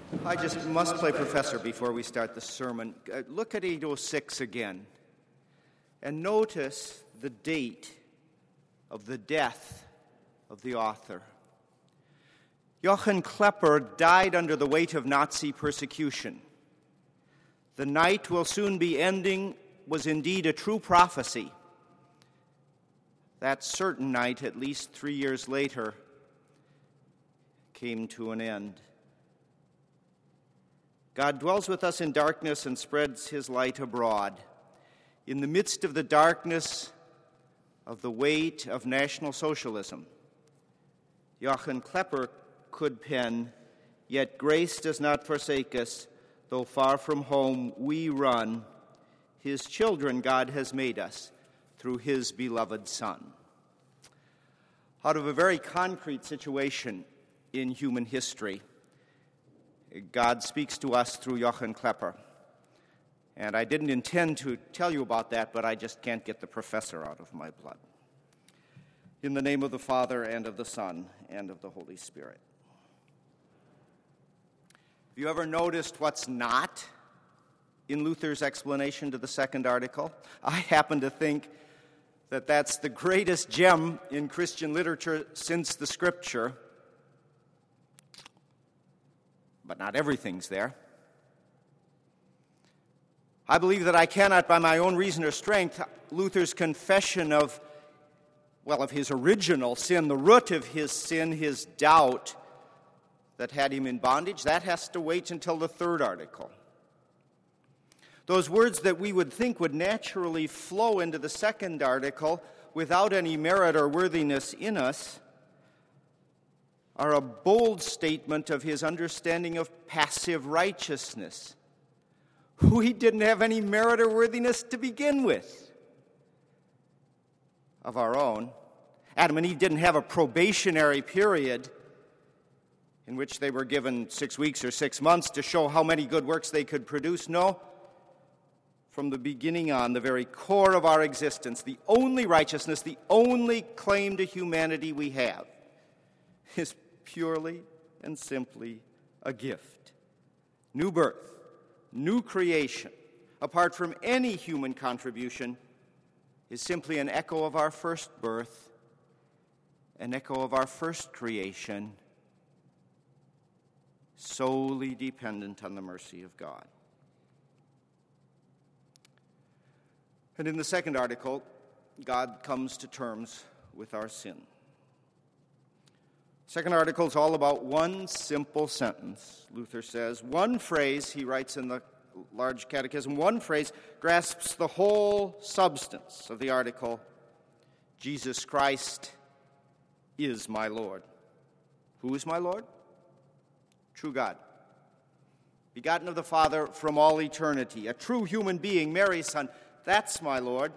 I just must play professor before we start the sermon. Look at 806 again, and notice the date of the death of the author. Johann Klepper died under the weight of Nazi persecution. The night will soon be ending was indeed a true prophecy. That certain night, at least 3 years later, came to an end. God dwells with us in darkness and spreads his light abroad. In the midst of the darkness of the weight of National Socialism, Johann Klepper could pen, "Yet grace does not forsake us, though far from home we run. His children God has made us through his beloved Son." Out of a very concrete situation in human history, God speaks to us through Johann Klepper. And I didn't intend to tell you about that, but I just can't get the professor out of my blood. In the name of the Father, and of the Son, and of the Holy Spirit. Have you ever noticed what's not in Luther's explanation to the second article? I happen to think that that's the greatest gem in Christian literature since the Scripture. But not everything's there. I believe that I cannot, by my own reason or strength, Luther's confession of his original sin, the root of his sin, his doubt that had him in bondage, that has to wait until the third article. Those words that we would think would naturally flow into the second article without any merit or worthiness in us are a bold statement of his understanding of passive righteousness. We didn't have any merit or worthiness to begin with of our own. Adam and Eve didn't have a probationary period in which they were given 6 weeks or 6 months to show how many good works they could produce. No. From the beginning on, the very core of our existence, the only righteousness, the only claim to humanity we have is purely and simply a gift. New birth, new creation, apart from any human contribution, is simply an echo of our first birth, an echo of our first creation, solely dependent on the mercy of God. And in the second article, God comes to terms with our sin. Second article is all about one simple sentence, Luther says. One phrase, he writes in the large catechism, one phrase grasps the whole substance of the article. Jesus Christ is my Lord. Who is my Lord? True God. Begotten of the Father from all eternity. A true human being, Mary's son. That's my Lord.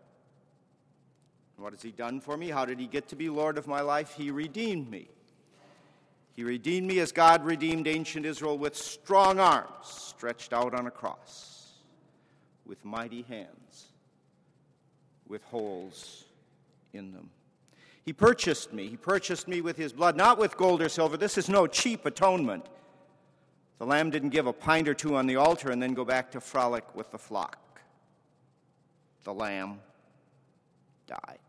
What has he done for me? How did he get to be Lord of my life? He redeemed me. He redeemed me as God redeemed ancient Israel with strong arms stretched out on a cross, with mighty hands, with holes in them. He purchased me. He purchased me with his blood, not with gold or silver. This is no cheap atonement. The lamb didn't give a pint or two on the altar and then go back to frolic with the flock. The lamb died.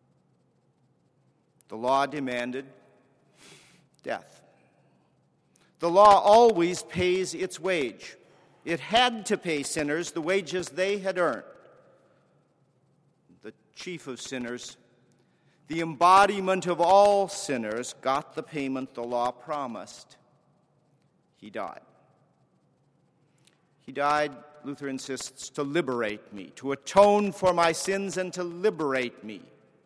The law demanded death. The law always pays its wage. It had to pay sinners the wages they had earned. The chief of sinners, the embodiment of all sinners, got the payment the law promised. He died. He died, Luther insists, to liberate me, to atone for my sins and to liberate me.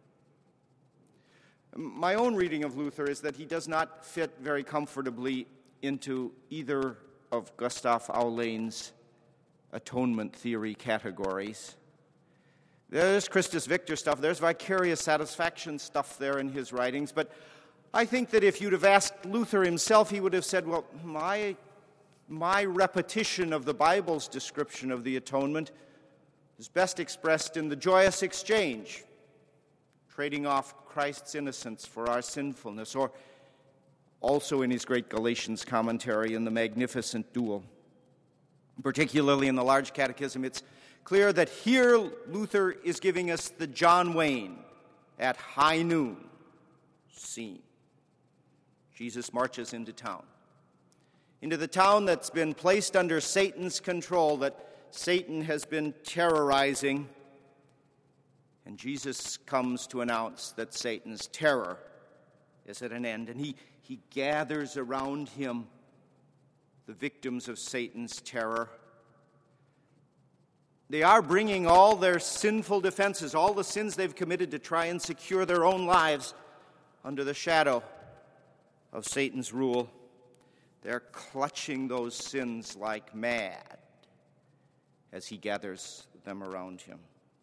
My own reading of Luther is that he does not fit very comfortably into either of Gustav Aulehn's atonement theory categories. There's Christus Victor stuff, there's vicarious satisfaction stuff there in his writings, but I think that if you'd have asked Luther himself, he would have said, well, my repetition of the Bible's description of the atonement is best expressed in the joyous exchange, trading off Christ's innocence for our sinfulness, or also in his great Galatians commentary in the magnificent Duel. Particularly in the Large Catechism, it's clear that here Luther is giving us the John Wayne at high noon scene. Jesus marches into town, into the town that's been placed under Satan's control, that Satan has been terrorizing. And Jesus comes to announce that Satan's terror is at an end. And he gathers around him the victims of Satan's terror. They are bringing all their sinful defenses, all the sins they've committed to try and secure their own lives under the shadow of Satan's rule. They're clutching those sins like mad as he gathers them around him.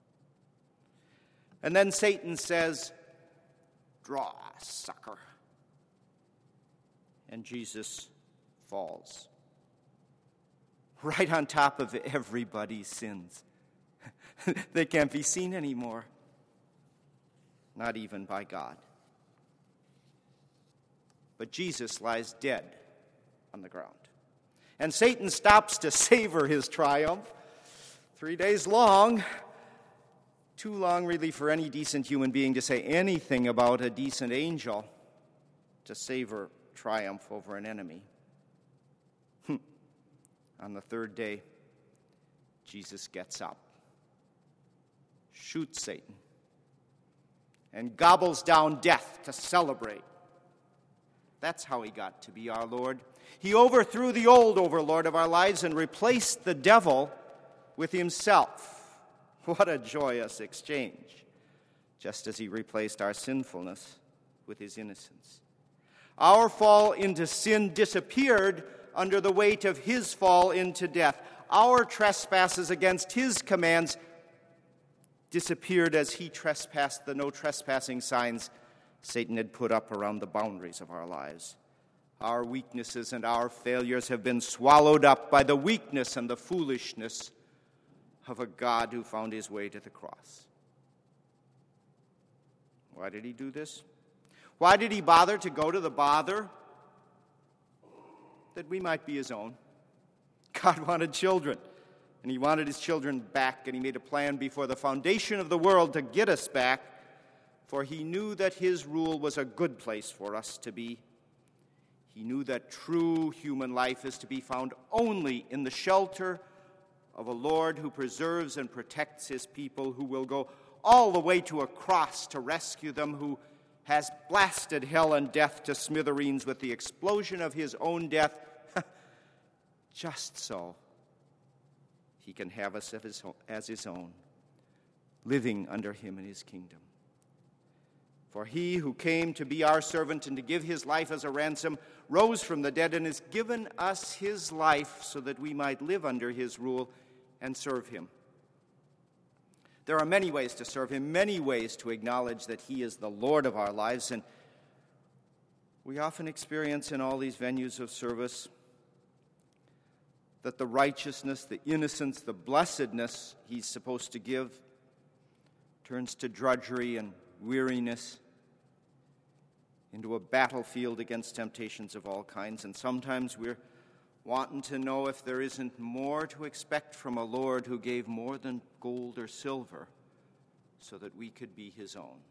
And then Satan says, "Draw, sucker." And Jesus falls right on top of everybody's sins. They can't be seen anymore, not even by God. But Jesus lies dead on the ground. And Satan stops to savor his triumph. 3 days long, too long really for any decent human being to say anything about a decent angel to savor triumph over an enemy. On the third day, Jesus gets up, shoots Satan, and gobbles down death to celebrate. That's how he got to be our Lord. He overthrew the old overlord of our lives and replaced the devil with himself. What a joyous exchange, just as he replaced our sinfulness with his innocence. Our fall into sin disappeared under the weight of his fall into death. Our trespasses against his commands disappeared as he trespassed the no trespassing signs Satan had put up around the boundaries of our lives. Our weaknesses and our failures have been swallowed up by the weakness and the foolishness of a God who found his way to the cross. Why did he do this? Why did he bother to go to the bother? That we might be his own. God wanted children, and he wanted his children back, and he made a plan before the foundation of the world to get us back, for he knew that his rule was a good place for us to be. He knew that true human life is to be found only in the shelter of a Lord who preserves and protects his people, who will go all the way to a cross to rescue them, who has blasted hell and death to smithereens with the explosion of his own death, just so he can have us as his own, living under him in his kingdom. For he who came to be our servant and to give his life as a ransom rose from the dead and has given us his life so that we might live under his rule and serve him. There are many ways to serve him, many ways to acknowledge that he is the Lord of our lives, and we often experience in all these venues of service that the righteousness, the innocence, the blessedness he's supposed to give turns to drudgery and weariness, into a battlefield against temptations of all kinds. And sometimes we're wanting to know if there isn't more to expect from a Lord who gave more than gold or silver so that we could be his own.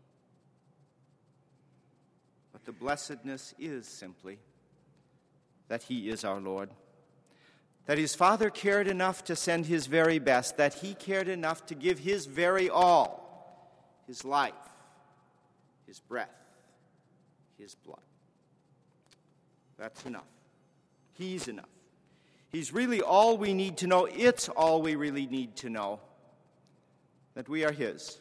But the blessedness is simply that he is our Lord, that his Father cared enough to send his very best, that he cared enough to give his very all, his life, his breath, his blood. That's enough. He's enough. He's really all we need to know. It's all we really need to know, that we are his,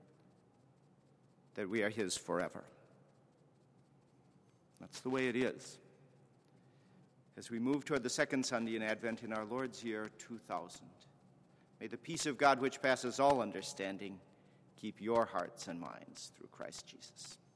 that we are his forever. That's the way it is. As we move toward the second Sunday in Advent in our Lord's year 2000, may the peace of God which passes all understanding keep your hearts and minds through Christ Jesus.